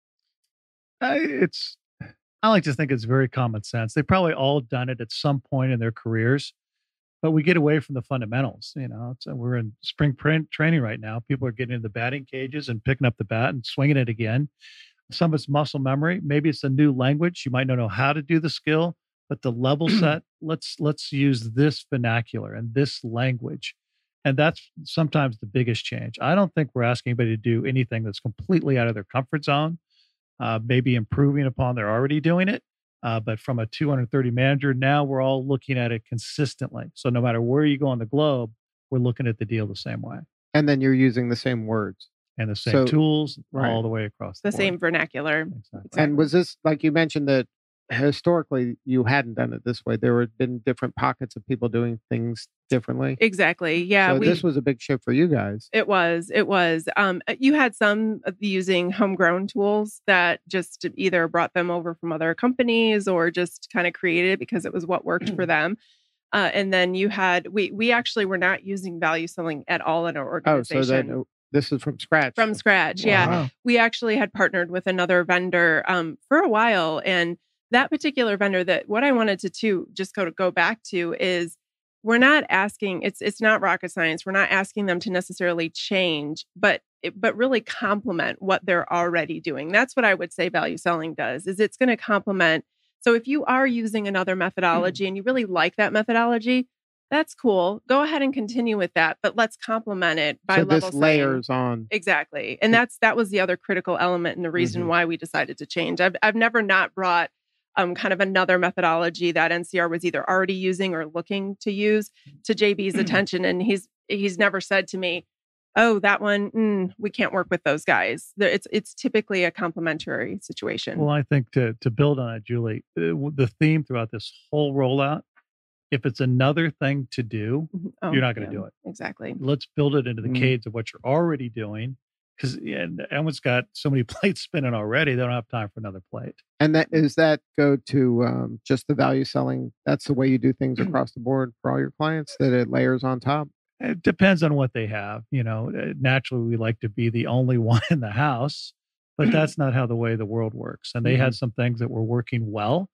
I, it's, I like to think it's very common sense. They probably all done it at some point in their careers, but we get away from the fundamentals. You know, it's, we're in spring print training right now. People are getting in the batting cages and picking up the bat and swinging it again. Some of it's muscle memory. Maybe it's a new language. You might not know how to do the skill, but the level set, let's let's use this vernacular and this language. And that's sometimes the biggest change. I don't think we're asking anybody to do anything that's completely out of their comfort zone, uh, maybe improving upon they're already doing it. Uh, but from a two hundred thirty manager, now we're all looking at it consistently. So no matter where you go on the globe, we're looking at the deal the same way. And then you're using the same words. And the same So- tools right. all the way across the, The board. same vernacular. Exactly. And was this, like you mentioned, that historically you hadn't done it this way? There had been different pockets of people doing things differently. Exactly. Yeah. so we, this was a big shift for you guys. It was. It was. Um, you had some of the using homegrown tools that just either brought them over from other companies or just kind of created it because it was what worked for them. Uh, and then you had, we we actually were not using value selling at all in our Oh, organization. so then uh, this is from scratch. From scratch. Yeah. Wow. We actually had partnered with another vendor um, for a while. And that particular vendor, that what I wanted to, to just go to go back to is, we're not asking, it's it's not rocket science. We're not asking them to necessarily change, but but really complement what they're already doing. That's what I would say value selling does, is it's going to complement. So if you are using another methodology and you really like that methodology, that's cool. Go ahead and continue with that, but let's complement it by so level this setting. layers on. Exactly. And that's that was the other critical element and the reason Mhm. why we decided to change. I've I've never not brought um, kind of another methodology that N C R was either already using or looking to use to J B's attention. And he's he's never said to me, oh, that one, mm, we can't work with those guys. There- It's it's typically a complementary situation. Well, I think to to build on it, Julie, uh, w- the theme throughout this whole rollout, if it's another thing to do, Mhm. Oh, you're not going yeah, to do it. Exactly. Let's build it into the Mhm. cadence of what you're already doing, because yeah, everyone's got so many plates spinning already. They don't have time for another plate. And that is that go to um, just the value selling. That's the way you do things across the board for all your clients, that it layers on top. It depends on what they have. You know, uh, naturally, we like to be the only one in the house, but that's not how the way the world works. And they had some things that were working well.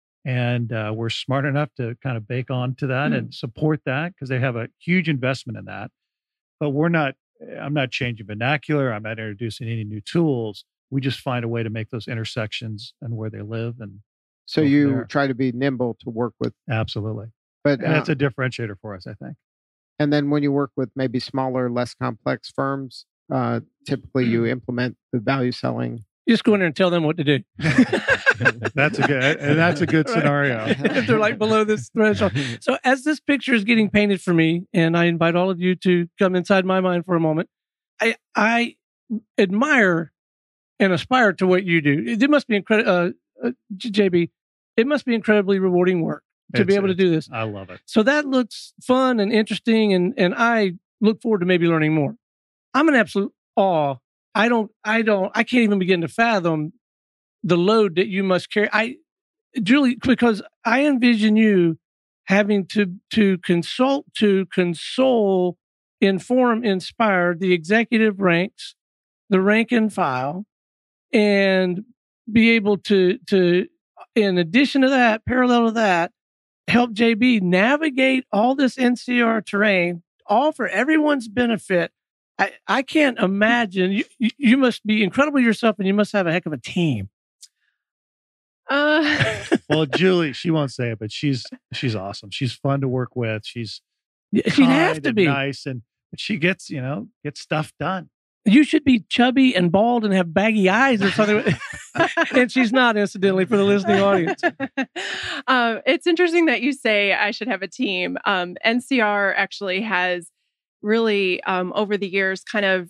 And uh, we're smart enough to kind of bake on to that and support that, because they have a huge investment in that. But we're not, I'm not changing vernacular. I'm not introducing any new tools. We just find a way to make those intersections and where they live. And So Go from you there. try to be nimble to work with, absolutely. but And that's uh, a differentiator for us, I think. and then when you work with maybe smaller, less complex firms, uh, typically you implement the value selling. You just go in there and tell them what to do. That's a good, and that's a good Right. scenario. If they're like below this threshold. So as this picture is getting painted for me, and I invite all of you to come inside my mind for a moment, I I admire and aspire to what you do. It must be incredible, uh, uh, J B. It must be incredibly rewarding work to be It's- able to do this. I love it. So that looks fun and interesting, and and I look forward to maybe learning more. I'm in absolute awe. I don't, I don't, I can't even begin to fathom the load that you must carry. I, Julie, because I envision you having to to consult, to console, inform, inspire the executive ranks, the rank and file, and be able to to, in addition to that, parallel to that, help J B navigate all this N C R terrain, all for everyone's benefit. I, I can't imagine. You, you you must be incredible yourself, and you must have a heck of a team. Uh, Well, Julie, she won't say it, but she's she's awesome. She's fun to work with. She's She'd kind have to and be. nice, and but she gets you know gets stuff done. You should be chubby and bald and have baggy eyes or something. And she's not, incidentally, for the listening audience. um, it's interesting that you say I should have a team. Um, N C R actually has really, um, over the years, kind of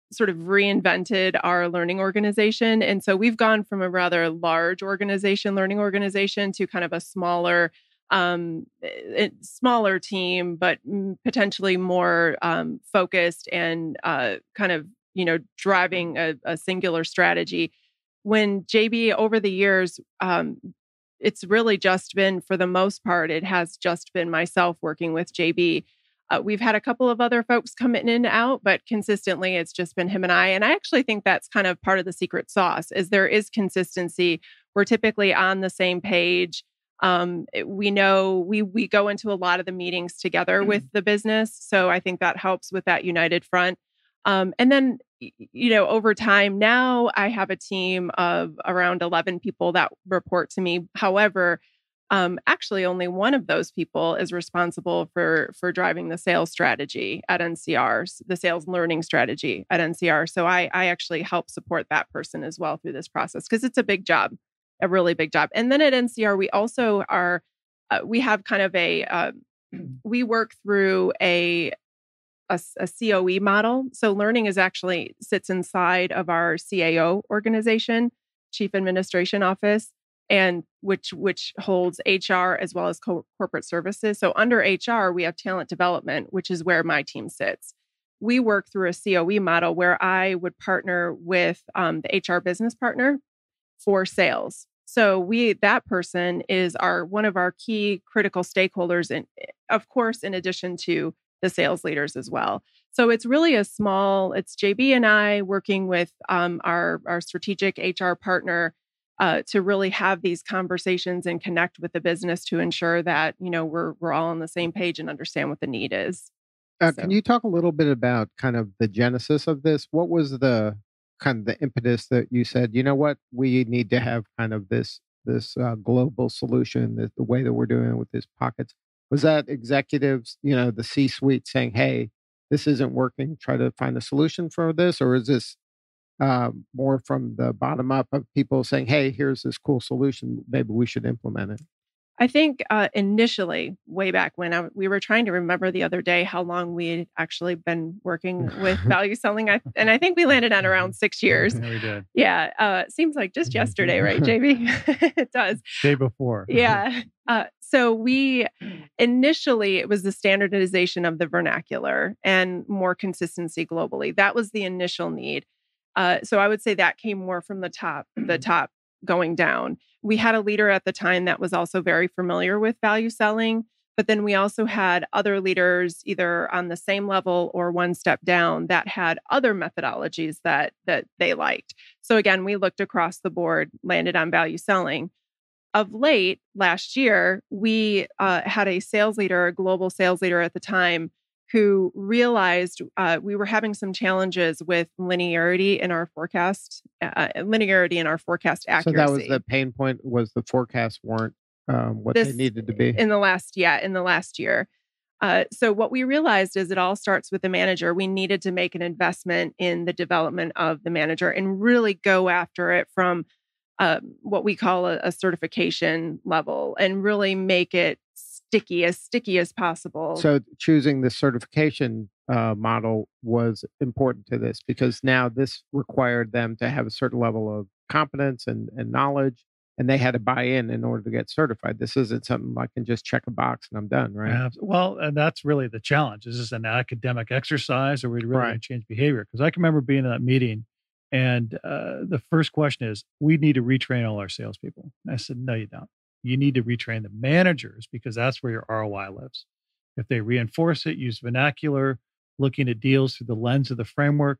sort of reinvented our learning organization. And so we've gone from a rather large organization, learning organization, to kind of a smaller, um, smaller team, but potentially more um, focused and uh, kind of, you know, driving a, a singular strategy. When J B, over the years, um, it's really just been, for the most part, it has just been myself working with J B. Uh, we've had a couple of other folks come in and out, but consistently it's just been him and I. And I actually think that's kind of part of the secret sauce, is there is consistency. We're typically on the same page. Um, we know we we go into a lot of the meetings together mm-hmm. with the business. So I think that helps with that united front. Um, and then, you know, over time, now I have a team of around eleven people that report to me. However, Um, actually, only one of those people is responsible for for driving the sales strategy at N C R, the sales learning strategy at N C R. So I, I actually help support that person as well through this process, because it's a big job, a really big job. And then at N C R, we also are, uh, we have kind of a, uh, we work through a, a, a C O E model. So learning is actually sits inside of our C A O organization, Chief Administration Office, and which which holds H R as well as co- corporate services. So under H R, we have talent development, which is where my team sits. We work through a C O E model where I would partner with um, the H R business partner for sales. So we that person is our one of our key critical stakeholders, and of course, in addition to the sales leaders as well. So it's really a small. It's J B and I working with um, our our strategic H R partner. Uh, to really have these conversations and connect with the business to ensure that, you know, we're we're all on the same page and understand what the need is. Uh, So- Can you talk a little bit about kind of the genesis of this? What was the kind of the impetus that you said, you know what, we need to have kind of this this uh, global solution, the, the way that we're doing it with these pockets? Was that executives, you know, the C-suite saying, hey, this isn't working, try to find a solution for this? Or is this uh, more from the bottom up of people saying, hey, here's this cool solution, maybe we should implement it? I think uh, initially, way back when I, we were trying to remember the other day how long we had actually been working with value selling, I, and I think we landed on around six years. Yeah, we did. Yeah, uh, seems like just yesterday, right, J B? It does. Day before. Yeah. Uh, so we initially, it was the standardization of the vernacular and more consistency globally. That was the initial need. Uh, so I would say that came more from the top, the top going down. We had a leader at the time that was also very familiar with value selling, but then we also had other leaders either on the same level or one step down that had other methodologies that that they liked. So again, we looked across the board, landed on value selling. Of late, last year, we uh, had a sales leader, a global sales leader at the time, who realized uh, we were having some challenges with linearity in our forecast, uh, linearity in our forecast accuracy. So that was the pain point, was the forecasts weren't um, what This, they needed to be? In the last, yeah, in the last year. Uh, so what we realized is it all starts with the manager. We needed to make an investment in the development of the manager and really go after it from uh, what we call a, a certification level and really make it sticky, as sticky as possible. So choosing the certification uh, model was important to this, because now this required them to have a certain level of competence and, and knowledge, and they had to buy in in order to get certified. This isn't something I can just check a box and I'm done, right? Uh, well, and that's really the challenge. Is this an academic exercise, or are we really Right. going to change behavior? Because I can remember being in that meeting, and uh, the first question is, we need to retrain all our salespeople. And I said, no, you don't. You need to retrain the managers, because that's where your R O I lives. If they reinforce it, use vernacular, looking at deals through the lens of the framework,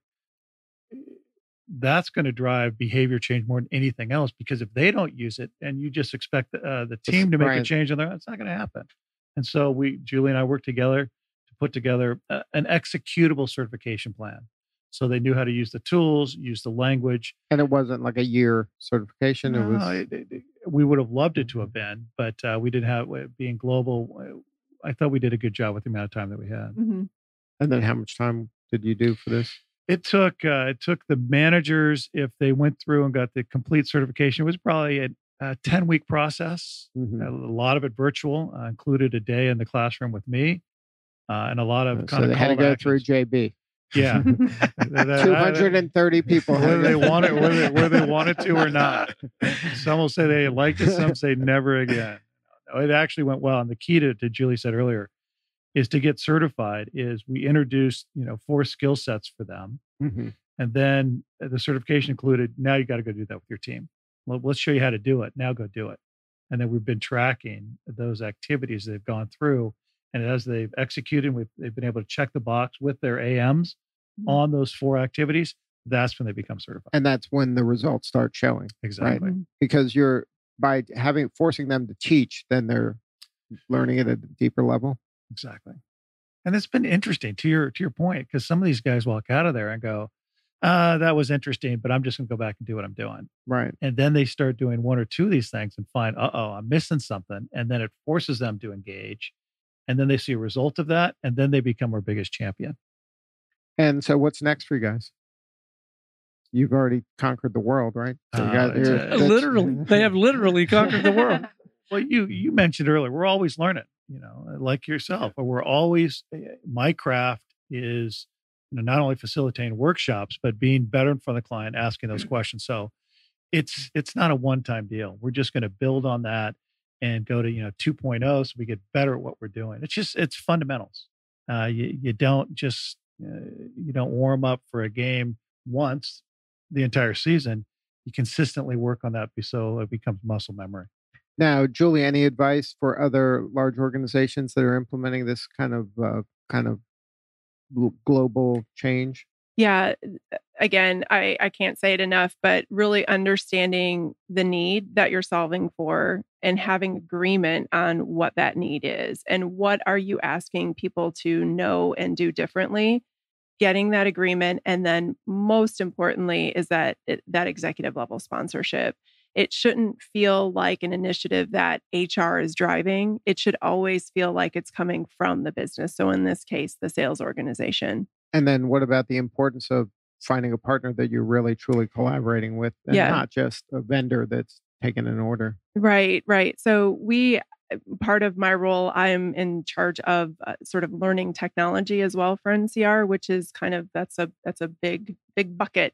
that's going to drive behavior change more than anything else. Because if they don't use it and you just expect uh, the team to make a Right. change on their own, it's not going to happen. And so we, Julie and I worked together to put together a, an executable certification plan. So they knew how to use the tools, use the language. And it wasn't like a year certification. It No, was it- it- it- we would have loved it to have been, but uh, we didn't have it being global. uh, I thought we did a good job with the amount of time that we had. Mhm. And then how much time did you do for this? It took uh, it took the managers, if they went through and got the complete certification, it was probably a, a ten week process. Mhm. A lot of it virtual, uh, included a day in the classroom with me, uh, and a lot of Uh, kind so of they had to call go through actions. J B. Yeah. two hundred thirty people. Whether they want it, whether, they- whether they wanted to or not. Some will say they liked it. Some say never again. No, it actually went well. And the key to, to Julie said earlier is to get certified is we introduced, you know, four skill sets for them. Mm-hmm. And then the certification included, now you got to go do that with your team. Well, let's show you how to do it. Now go do it. And then we've been tracking those activities they've gone through. And as they've executed, we've, they've been able to check the box with their A Ms mm-hmm. on those four activities. That's when they become certified. And that's when the results start showing. Exactly. Right? Because you're, by having, forcing them to teach, then they're learning at a deeper level. Exactly. And it's been interesting to your, to your point, because some of these guys walk out of there and go, uh, that was interesting, but I'm just going to go back and do what I'm doing. Right. And then they start doing one or two of these things and find, uh-oh, I'm missing something. And then it forces them to engage. And then they see a result of that. And then they become our biggest champion. And so what's next for you guys? You've already conquered the world, right? So you Uh, got, it's you're- a- Literally, they have literally conquered the world. Well, you you mentioned earlier, we're always learning, you know, like yourself, but we're always, my craft is, you know, not only facilitating workshops, but being better in front of the client, asking those questions. So it's, it's not a one-time deal. We're just going to build on that and go to, you know, two point oh so we get better at what we're doing. It's just, it's fundamentals. Uh, you, you don't just, uh, you don't warm up for a game once the entire season. You consistently work on that so it becomes muscle memory. Now, Julie, any advice for other large organizations that are implementing this kind of uh, kind of gl- global change? Yeah. Again, I, I can't say it enough, but really understanding the need that you're solving for and having agreement on what that need is and what are you asking people to know and do differently, getting that agreement. And then most importantly is that that executive level sponsorship. It shouldn't feel like an initiative that H R is driving. It should always feel like it's coming from the business. So in this case, the sales organization. And then what about the importance of finding a partner that you're really truly collaborating with and Yeah. not just a vendor that's taking an order? Right, right. So we, part of my role, I'm in charge of uh, sort of learning technology as well for N C R, which is kind of, that's a, that's a big, big bucket.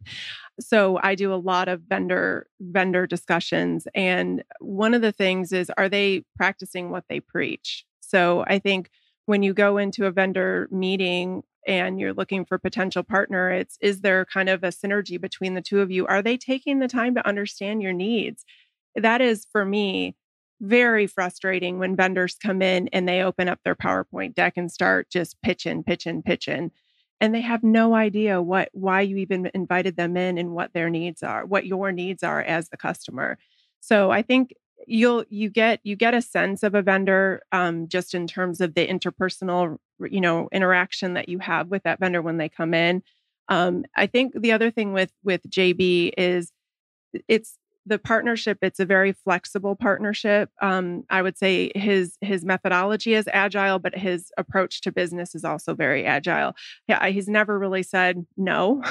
So I do a lot of vendor, vendor discussions. And one of the things is, are they practicing what they preach? So I think when you go into a vendor meeting and you're looking for potential partner, it's, is there kind of a synergy between the two of you? Are they taking the time to understand your needs? That is, for me, very frustrating when vendors come in and they open up their PowerPoint deck and start just pitching, pitching, pitching. And they have no idea what, why you even invited them in and what their needs are, what your needs are as the customer. So I think you'll, you get, you get a sense of a vendor um, just in terms of the interpersonal, you know, interaction that you have with that vendor when they come in. Um, I think the other thing with, with J B is it's, the partnership, it's a very flexible partnership. Um, I would say his his methodology is agile, but his approach to business is also very agile. Yeah, he's never really said no,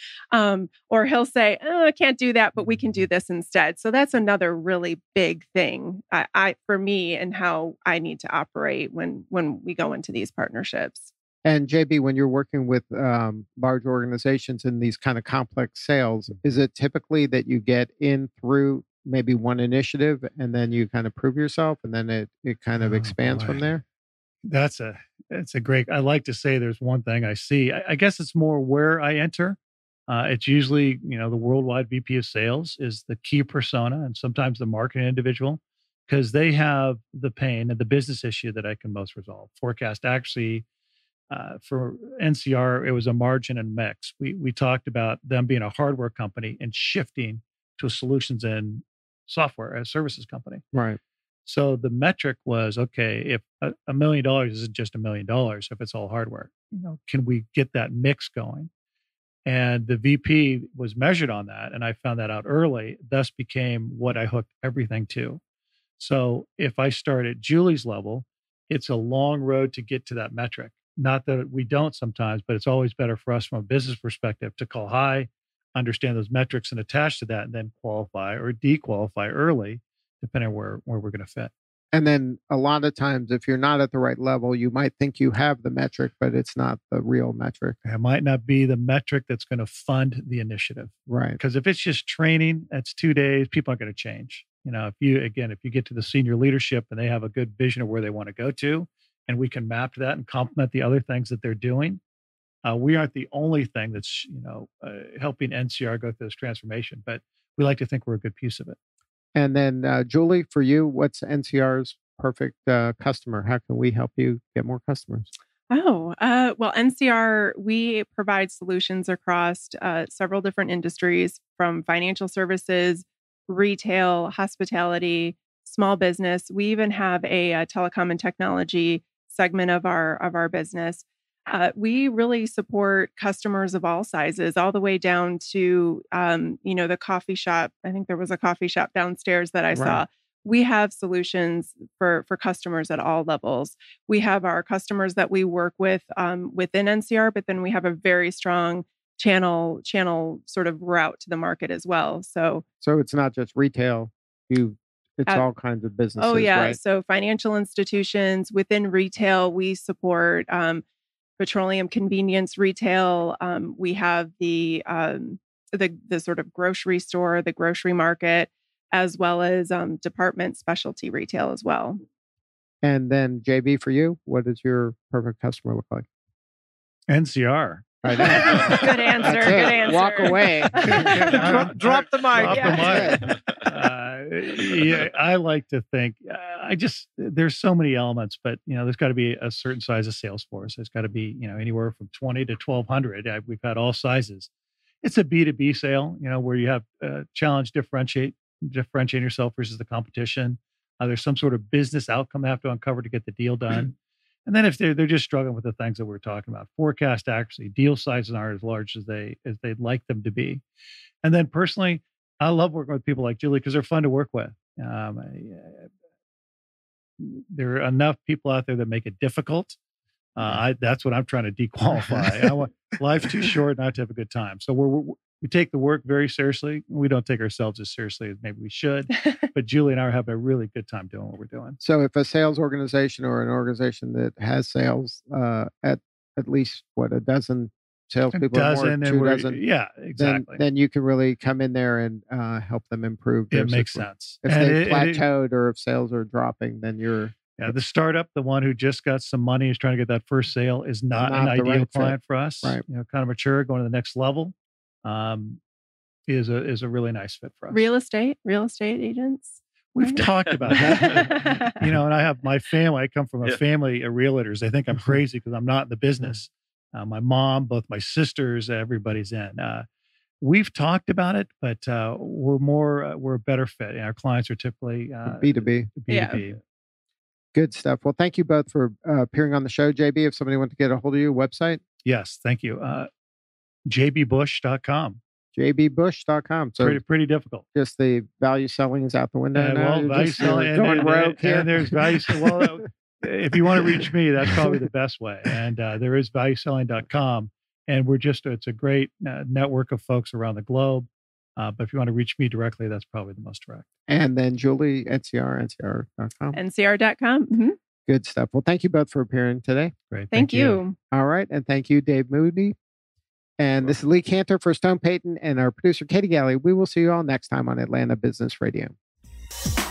um, or he'll say, oh, "I can't do that, but we can do this instead." So that's another really big thing I, I for me and how I need to operate when when we go into these partnerships. And J B, when you're working with um, large organizations in these kind of complex sales, is it typically that you get in through maybe one initiative and then you kind of prove yourself and then it, it kind of Oh, expands boy. from there? That's a, that's a great, I like to say there's one thing I see. I, I guess it's more where I enter. Uh, it's usually, you know, the worldwide V P of sales is the key persona and sometimes the marketing individual because they have the pain and the business issue that I can most resolve. Forecast actually, Uh, for N C R, it was a margin and mix. We we talked about them being a hardware company and shifting to a solutions and software as services company. Right. So the metric was, okay, if a, a million dollars isn't just a million dollars, if it's all hardware, you know, can we get that mix going? And the V P was measured on that, and I found that out early. Thus became what I hooked everything to. So if I start at Julie's level, it's a long road to get to that metric. Not that we don't sometimes, but it's always better for us from a business perspective to call high, understand those metrics and attach to that, and then qualify or dequalify early, depending on where, where we're going to fit. And then a lot of times, if you're not at the right level, you might think you have the metric, but it's not the real metric. It might not be the metric that's going to fund the initiative. Right. Because if it's just training, that's two days, people aren't going to change. You know, if you, again, if you get to the senior leadership and they have a good vision of where they want to go to, and we can map to that and complement the other things that they're doing, uh, we aren't the only thing that's, you know, uh, helping N C R go through this transformation, but we like to think we're a good piece of it. And then, uh, Julie, for you, what's N C R's perfect uh, customer? How can we help you get more customers? Oh, uh, well, N C R, we provide solutions across uh, several different industries, from financial services, retail, hospitality, small business. We even have a, a telecom and technology segment of our of our business. Uh, we really support customers of all sizes, all the way down to, um, you know, the coffee shop. I think there was a coffee shop downstairs that I Right. saw. We have solutions for for customers at all levels. We have our customers that we work with um, within N C R, but then we have a very strong channel channel sort of route to the market as well. So, So it's not just retail. You, it's Uh, all kinds of businesses. oh yeah, Right? so financial institutions within retail, we support um, petroleum convenience retail. Um, we have the um, the the sort of grocery store, the grocery market, as well as um, department specialty retail as well. And then J B, for you, what does your perfect customer look like? N C R. I know. Good answer. That's Good it. answer. Walk away. drop, drop the mic. Drop Yeah. the mic. Uh, yeah, I like to think, uh, I just, there's so many elements, but, you know, there's got to be a certain size of sales force. There's got to be, you know, anywhere from twenty to twelve hundred. I, we've had all sizes. It's a B two B sale, you know, where you have uh, challenge, differentiate, differentiate yourself versus the competition. Uh, there's some sort of business outcome they have to uncover to get the deal done. And then if they're, they're just struggling with the things that we're talking about, forecast accuracy, deal sizes aren't as large as they as they'd like them to be. And then personally, I love working with people like Julie because they're fun to work with. Um, I, there are enough people out there that make it difficult. Uh, I, that's what I'm trying to dequalify. I want life's too short not to have a good time. So we're, we're we take the work very seriously. We don't take ourselves as seriously as maybe we should. But Julie and I are having a really good time doing what we're doing. So if a sales organization or an organization that has sales uh, at at least what a dozen salespeople, or more, Dozen and two we're, dozen, yeah, then exactly. then you can really come in there and uh, help them improve. Their It makes situation. sense. If And they it- and it- plateaued or if sales are dropping, then you're Yeah, the startup, the one who just got some money, is trying to get that first sale, is not, Not an the ideal right fit. client for us. Right. You know, kind of mature, going to the next level, um, is a is a really nice fit for us. Real estate, real estate agents. We've right? talked about that. You know, and I have my family. I come from a Yeah. family of realtors. They think I'm crazy because I'm not in the business. Uh, my mom, both my sisters, everybody's in. Uh, we've talked about it, but uh, we're more uh, we're a better fit. And our clients are typically uh, B two B. B two B. Yeah. Good stuff. Well, thank you both for uh, appearing on the show, J B. If somebody wants to get a hold of you, website, Yes, thank you. Uh, j b bush dot com. j b bush dot com. So Pretty pretty difficult. just the value selling is out the window Uh, now. well, You're value just, you're selling, and, going and- rogue and here. there's value. Well, uh, if you want to reach me, that's probably the best way. And uh, there is value selling dot com, and we're just it's a great uh, network of folks around the globe. Uh, but if you want to reach me directly, that's probably the most direct. And then Julie, N C R, N C R dot com. N C R dot com. Mhm. Good stuff. Well, thank you both for appearing today. Great. Thank, you. All right. And thank you, Dave Moody. And this is Lee Cantor for Stone Payton and our producer, Katie Galley. We will see you all next time on Atlanta Business Radio.